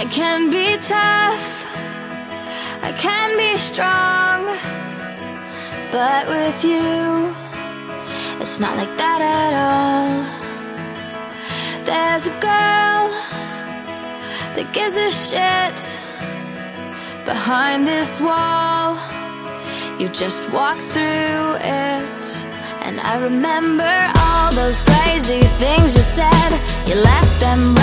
I can be tough, I can be strong, but with you, it's not like that at all. There's a girl that gives a shit behind this wall. You just walk through it, and I remember all those crazy things you said. You left them